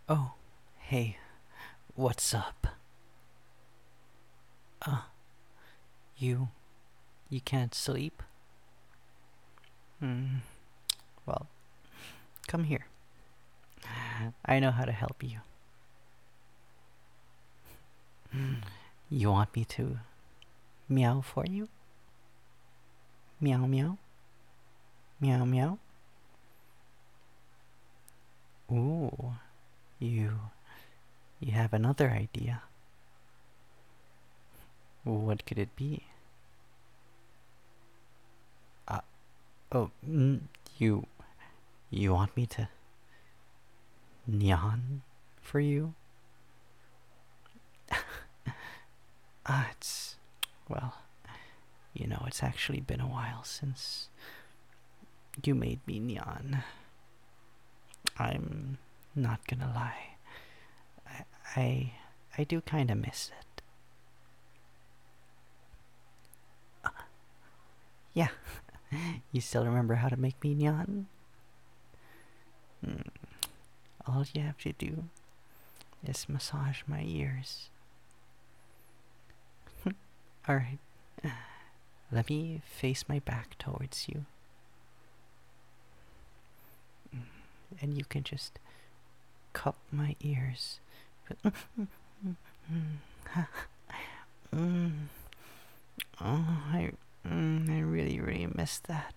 Oh, hey, what's up? Uh, you, you can't sleep? Hmm, well, come here. I know how to help you. You want me to meow for you? Meow meow? Meow meow? Ooh, you have another idea. What could it be? Uh, oh, you, you want me to neon for you? It's, well, it's actually been a while since you made me neon. I'm not gonna lie. I, I, I do kinda miss it. Yeah, you still remember how to make me neon? Hmm. All you have to do is massage my ears. Alright, let me face my back towards you. And you can just cup my ears. Mm. Oh, I really, really miss that.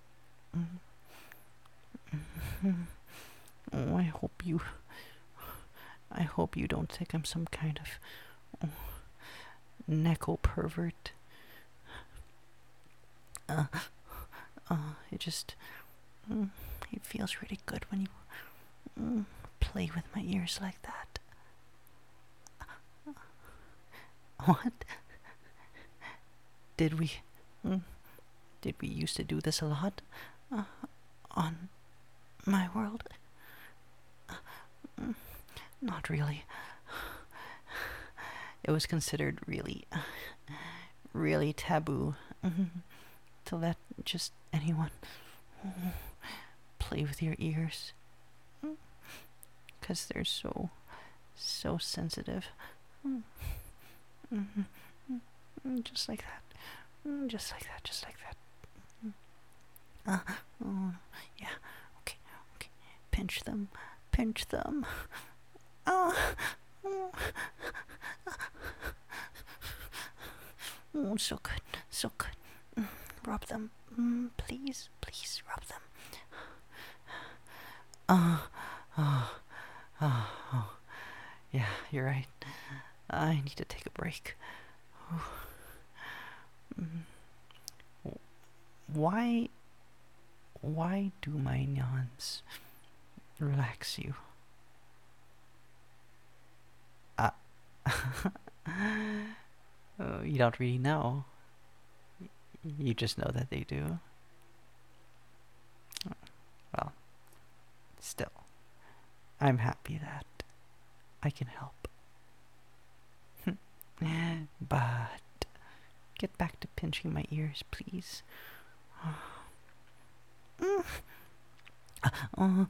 Oh, I hope you don't think I'm some kind of neco pervert. Uh, it just, it feels really good when you play with my ears like that. What? Did we, did we used to do this a lot? Uh, on my world? Not really. It was considered really, really taboo to let just anyone play with your ears. Because they're so sensitive. Just like that. Just like that, just like that. Oh, yeah, okay, okay. Pinch them, pinch them. Oh, so good, so good. Rub them, please, please rub them. Oh, oh, yeah, you're right. I need to take a break. Why, why do my neons relax you? Uh, oh, you don't really know. You just know that they do. Well, still, I'm happy that I can help. But get back to pinching my ears, please. Oh,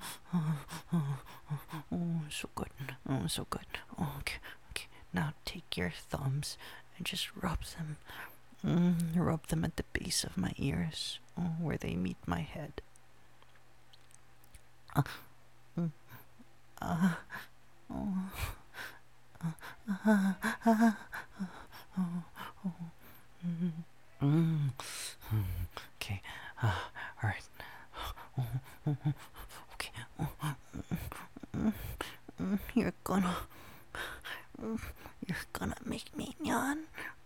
so good. Oh, so good. Oh, okay, okay. Now take your thumbs and just rub them. Rub them at the base of my ears, where they meet my head. Uh, mm, uh, oh, okay. All right. Okay. You're gonna, you're gonna make me yawn.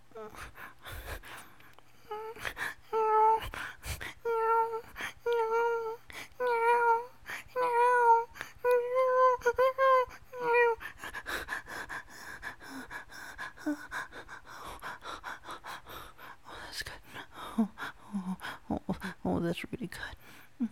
That's good. Oh, oh, that's really good.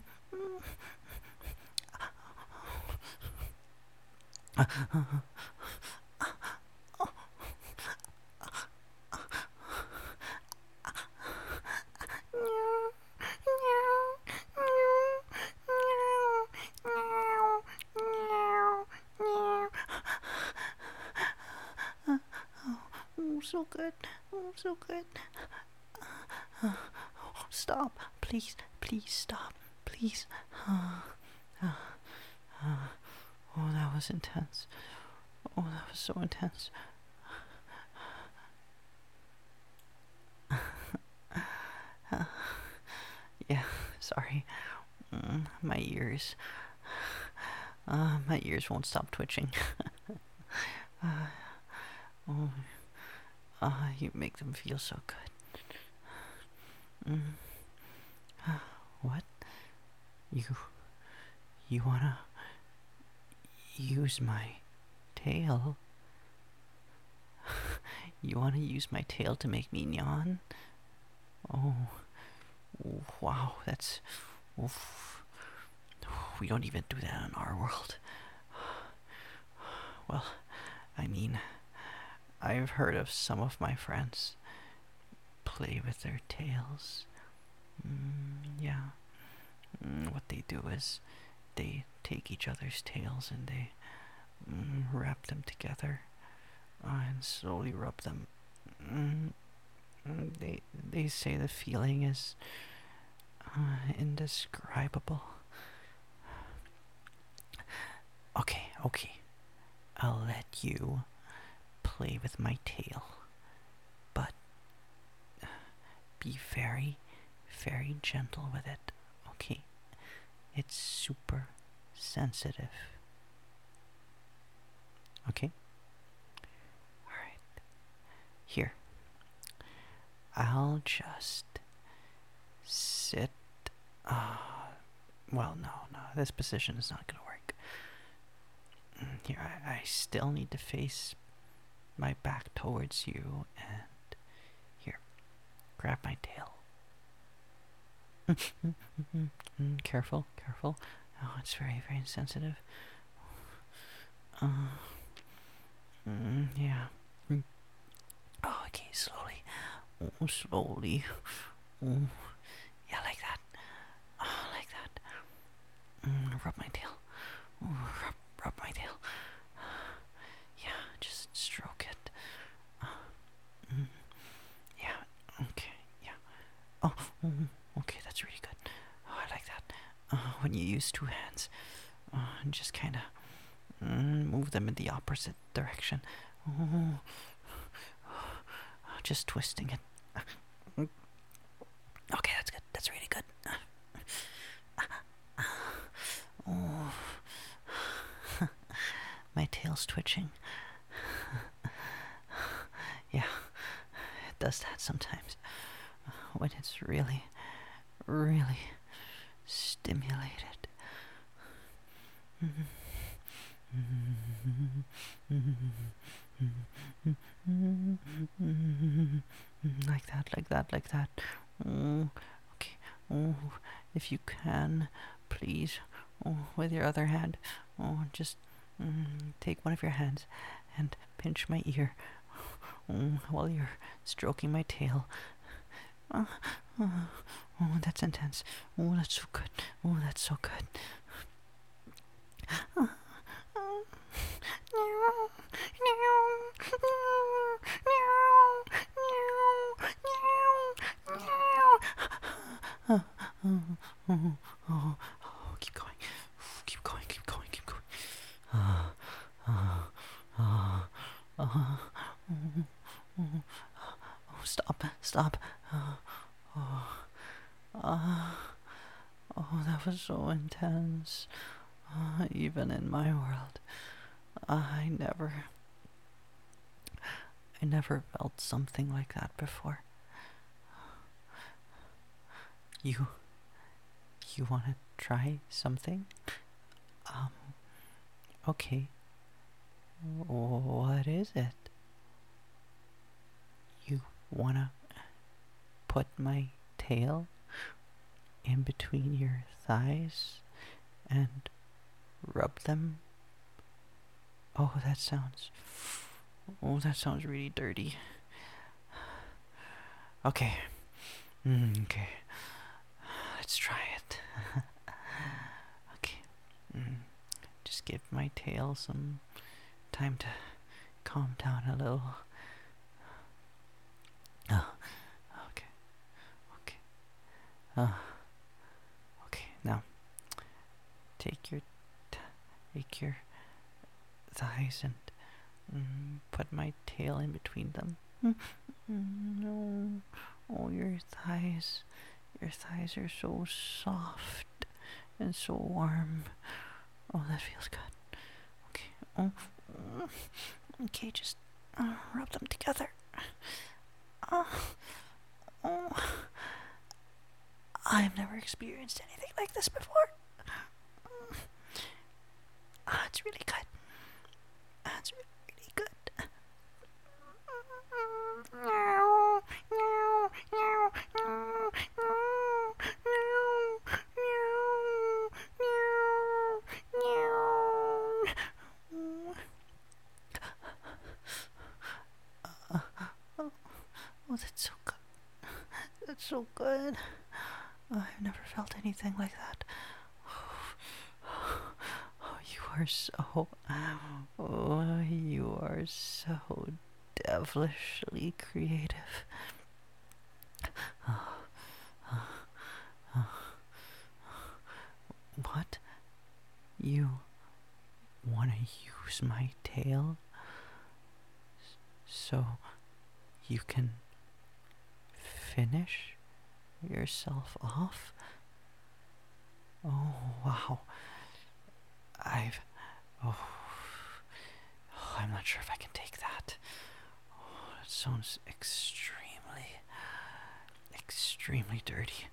so good. Oh, so good. Stop. Please, please stop. Please. Oh, that was intense. Oh, that was so intense. Yeah, sorry. My ears. My ears won't stop twitching. Oh, you make them feel so good. What? You wanna use my tail? You wanna use my tail to make me yawn? Oh, wow, that's... Oof. We don't even do that in our world. Well, I mean, I've heard of some of my friends play with their tails. Yeah. What they do is they take each other's tails and they wrap them together and slowly rub them. They say the feeling is indescribable. Okay, I'll let you play with my tail, but be very, very gentle with it, okay? It's super sensitive. Okay? Alright. Here. I'll just sit. Well, no. This position is not gonna work. Here, I still need to face my back towards you, and here, grab my tail. Careful. Oh, it's very, very sensitive. Yeah. Oh, okay, slowly. Oh, slowly. Oh, yeah, like that. Oh, like that. Rub my tail. Oh, rub my tail. Yeah, just stroke it. Yeah, okay, yeah. Oh, okay, that's really good. Oh, I like that. When you use two hands, and just kind of move them in the opposite direction. Oh, just twisting it. Okay, that's good. That's really good. Oh, my tail's twitching. Yeah, it does that sometimes when it's really, really stimulated. Like that. Oh, okay. Oh, if you can, please. Oh, with your other hand. Oh, just take one of your hands and pinch my ear while you're stroking my tail. Oh, that's intense. Oh, that's so good. Oh, that's so good. Keep going. Stop. Oh, that was so intense. Even in my world, I never felt something like that before. You wanna try something? Okay. What is it? You wanna put my tail in between your thighs and rub them? Oh, that sounds really dirty. Okay. Okay. Let's try it. Okay. Just give my tail some time to calm down a little. Okay, now take your thighs and put my tail in between them. No. Oh, your thighs. Your thighs are so soft and so warm. Oh, that feels good. Okay. Oh. Okay, just rub them together. Oh. I've never experienced anything like this before. It's really good. It's really good. Oh, that's so good. That's so good. I've never felt anything like that. Oh, you are so devilishly creative. What? You want to use my tail so you can finish yourself off? Oh, wow. Oh, I'm not sure if I can take that. Oh, that sounds extremely dirty.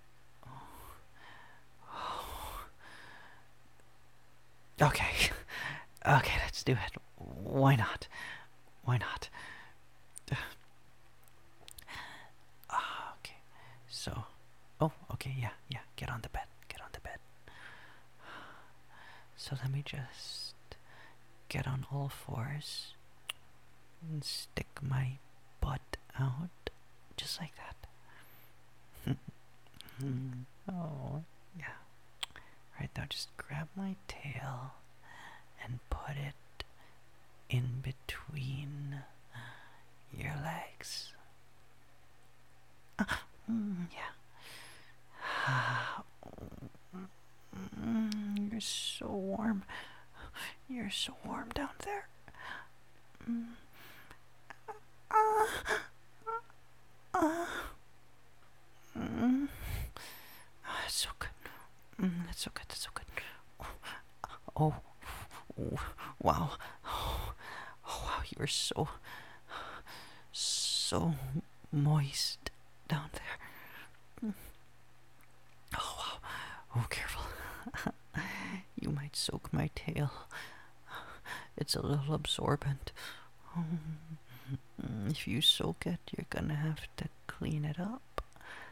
Okay. Okay, let's do it. Why not? Why not? Okay. So, okay, yeah. Get on the bed. So let me just get on all fours and stick my butt out just like that. Oh, yeah. Right now, just grab my tail and put it in between your legs. Yeah. You're so warm. You're so warm down there. That's so good. That's so good. Oh, wow. Oh, wow, you're so moist down there. Oh, wow. Oh, careful. You might soak my tail. It's a little absorbent. If you soak it, you're gonna have to clean it up.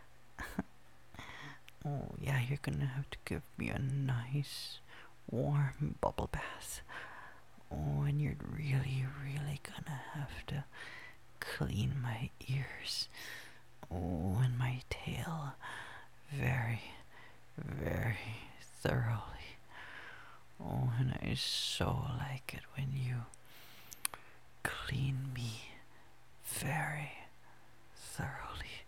Oh, yeah, you're gonna have to give me a nice warm bubble bath. Oh, and you're really gonna have to clean my ears. Oh, and my tail very thoroughly. Oh, and I so like it when you clean me very thoroughly.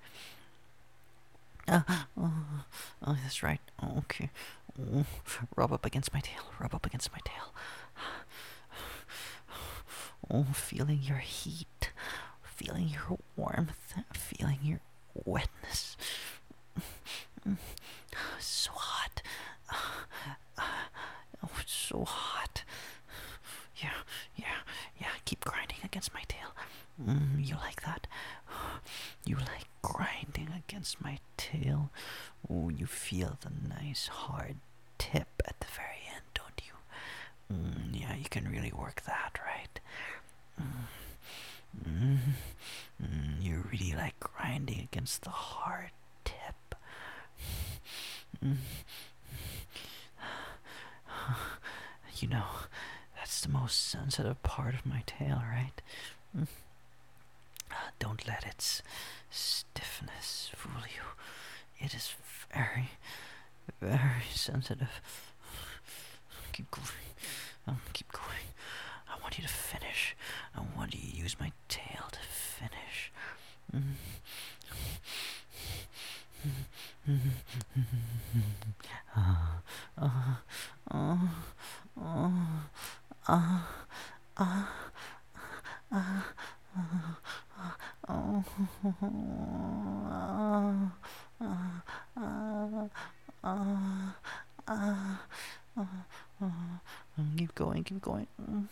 Oh, that's right. Okay. Oh, rub up against my tail. Oh, feeling your heat, feeling your warmth, feeling your wetness. So hot. Oh, it's so hot. Yeah. Keep grinding against my tail. You like that? You like grinding against my tail? Oh, you feel the nice hard tip at the very end, don't you? Yeah, you can really work that, right? You really like grinding against the hard tip. You know, that's the most sensitive part of my tail, right? Don't let its stiffness fool you. It is very sensitive. Keep going. Keep going. I want you to finish. I want you to use my tail to finish. Uh, uh, uh, oh, keep going, keep going.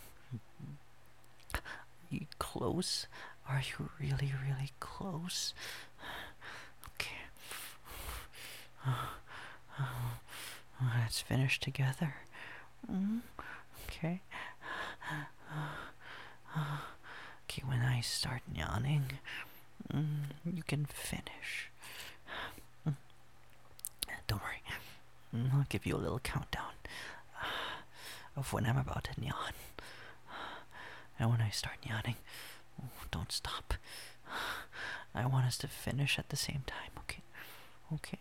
You close? Are you really, really close? Okay. Let's finish together. Okay. Okay, when I start yawning, you can finish. Don't worry. I'll give you a little countdown of when I'm about to yawn. And when I start yawning, don't stop. I want us to finish at the same time, okay? Okay.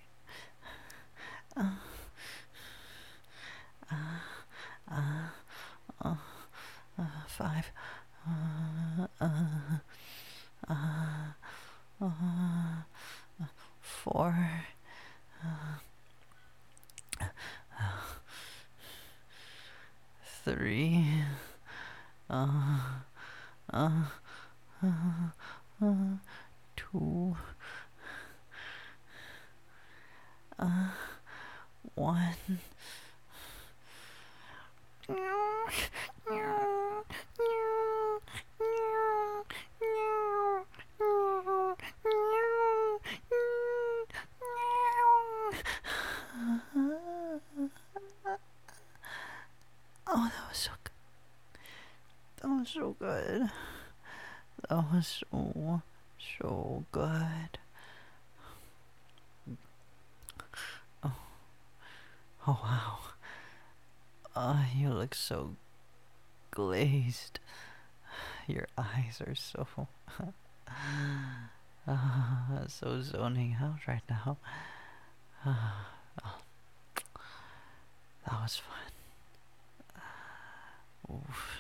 5. 4. 3. 2. 1. Oh, that was so good. That was so good. That was so good. Oh wow. You look so glazed. Your eyes are so so zoning out right now. That was fun. Oof.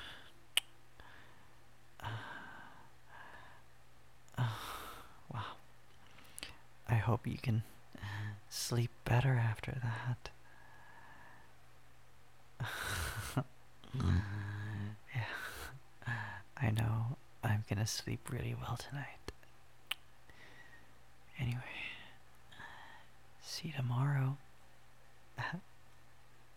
Wow. I hope you can sleep better after that. Yeah. I know I'm gonna sleep really well tonight. Anyway, see you tomorrow.